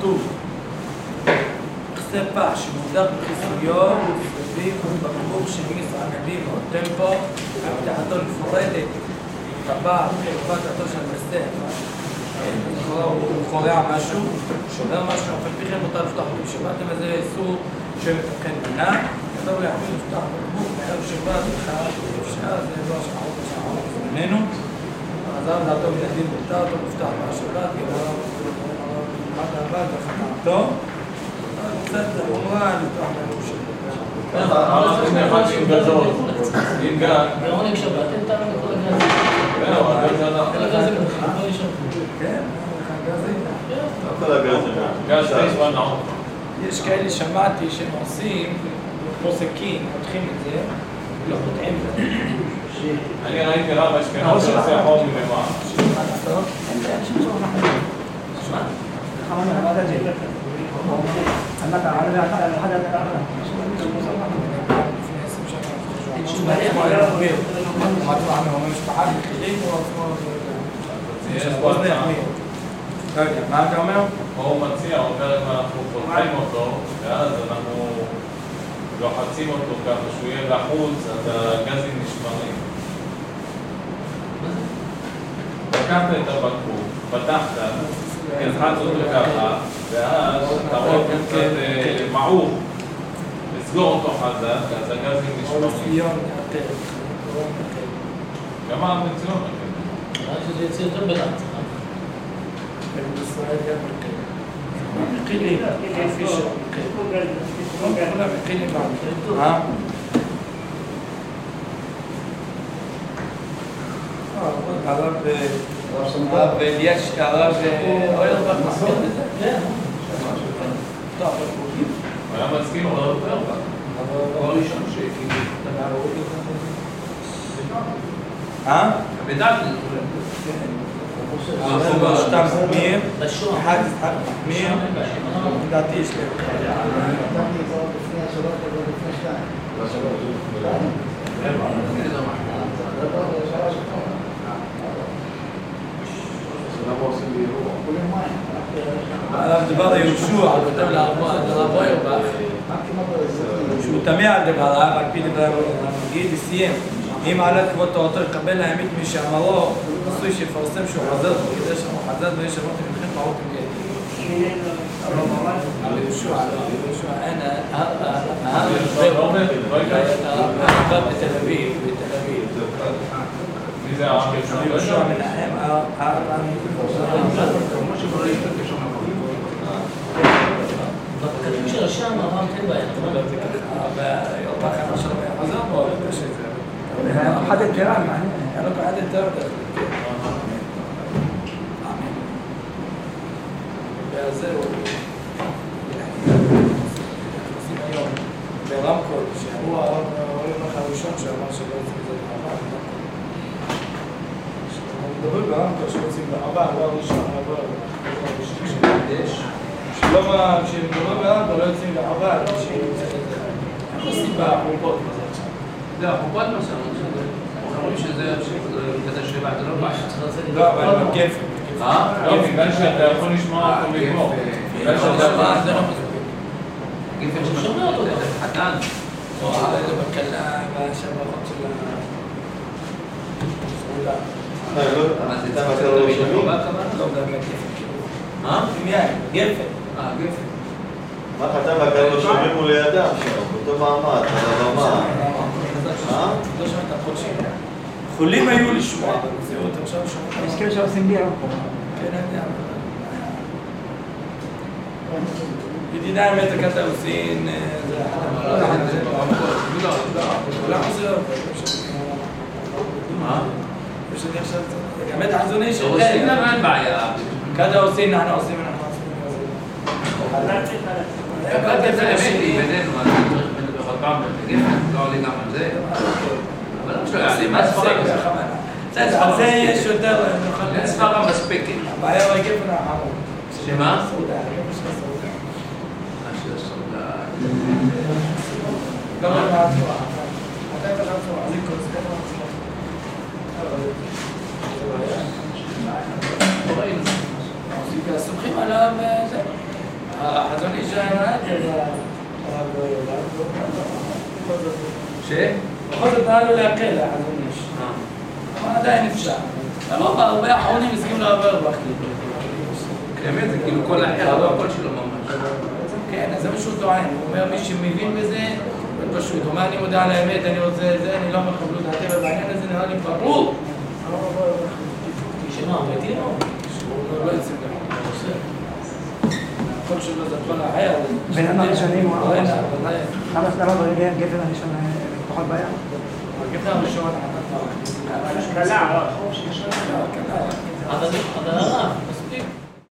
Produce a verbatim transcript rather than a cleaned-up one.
כתוב מכסה פח שמוגדר בכיסויו סביב בקבוק שמיס ענבים או טמפו פתחתו מפורדת טבע חלופתתו של מכסה הוא חורע משהו, שובר משהו, אבל פי כן מותר לפתוח אותו בשבת, אבל זה איסור שמתקן בנה כתוב להחליט לפתוח בקבוק מערב שבת בכלל אפשר, זה לא השחרות השחרות ממנו עזר דעתו מן הדין מותר אותו לפתוח בשבת מה דעבד וחתמתו קצת אמורה לפתוח בנו שבת אמרתי אחד עם גדול עם גד בעונג שבת, אין טעם לכל הגזים לא, כל הגזים לא ישב כן, גזים לא כל הגזים גז יש בנאות יש כאלה שמעתי שהם עושים כמו סכין, פותחים את זה לא פותחים את זה אני ראיתי רב אשכנז שעושה חור מלמעלה מה לעשות? אין זה אנשים שאומרים לכם שמע? خمسة هذا جيد. أنك عارف هذا هذا מה אתה אומר? הוא מציע, הוא אומר אם אנחנו פותחים אותו ואז אנחנו לוחצים אותו ככה שהוא יהיה לחוץ אז הגזים נשמרים לקחת את הבקבוק, פתחת תלחץ אותו ככה ואז אתה רואה קצת מעוך לסגור אותו חזק אז הגזים נשמרים גם המציון רק שזה יצא יותר בלחץ בישראל גם מקילים כפי כולם מקילים מה? הרב יש הרב אוירבך מסביר בזה? כן טוב, הוא היה מסכים אבל אוירבך הוא הראשון שכאילו אה? בדעת זה שתם מחמיר בשום אחד יצחק מחמיר לדעתי יש להם עליו דבר היהושע, כותב לרב אוירבך שהוא תמה על דבריו, על פי דבריו המגיד, וסיים אם עלה כבוד תורתו יקבל להעמיד מי שאמרו עשוי שיפרסם שהוא חזר בו כדי שהוא חזר ויש אמרתי מבחין פרות עם גאי על יהושע, על יהושע אין הרב בתל אביב בתל אביב מי זה הרב? יהושע מנחם בכתוב של השם הרב כן בעיה ויורבך אמר שלא היה חזר בו حد الكلام يعني היה לו בעד יותר וזהו עושים היום ברמקול שהוא האוירבך הראשון שאמר שלא יוצאים מזה בעבר אנחנו מדברים ברמקול שיוצאים בעבר, לא הראשון, לא הראשון שלא מה, כשמדברים ברמקול לא יוצאים בעבר איך עושים בחורבות כזה עכשיו? זה החופות מסוימות, אומרים שזה כזה שבע, זה לא בעיה. לא, אבל בגפן. אה? לא, בגלל שאתה יכול לשמוע אותו מפה. בגלל שאתה... זה לא מספיק. גפן שמשמע אותו, זה חתן. או זה בקלה, בשבחות של הסעודה. מה זה צבא של תמיד החובה כמובן? לא, באמת גפן. מה? עם יין, גפן. אה, גפן. מה חתם בקלות שומעים מול לידם שם, באותו מעמד, על הבמה. מה? לא שומע את החודשים. יכולים היו לשמוע במציאות, עכשיו שומעים. יש כאלה שעושים בירה פה. כן, אני יודע. ידידי האמת הקטע עושים, זה אחד המקום. כולם עושים. מה? יש לי עכשיו, גם את החזוני של עושים לנו אין בעיה. כדה עושים, אנחנו עושים, אנחנו עושים. גפן אמיתי בינינו, אז אני צריך בכל פעם גפן, לא עולה גם על זה. אבל לא משהו, מה ספרה כזה? על זה יש יותר... אין ספרה מספקת. הבעיה הוא הגפן האחרון. שמה? סעודה, הגפן של הסעודה. מה של הסעודה? גם על העצורה. אתה יש לך עצורה, זה כל זה גם העצורה. לא ראינו. סומכים עליו זה. החזון איש היה ש? בכל זאת היה לו להקל לחזון איש. אבל עדיין אפשר. הרוב הרבה האחרונים הסכים לעבר בכלי. באמת, זה כאילו כל האחר, לא הכל שלו ממש. כן, אז זה מה שהוא טוען. הוא אומר, מי שמבין בזה, זה פשוט. הוא אומר, אני מודע על האמת, אני רוצה זה, אני לא אומר קבלו דעתי, אבל בעניין הזה נראה לי ברור. שמה, מתים או? שהוא לא יוצא דבר. הכל שלו זה כל האחר. בין הראשונים הוא אמר. למה ברגע גבר הראשון פחות בעיה? הגבר הראשון, קלה, אבל הרב,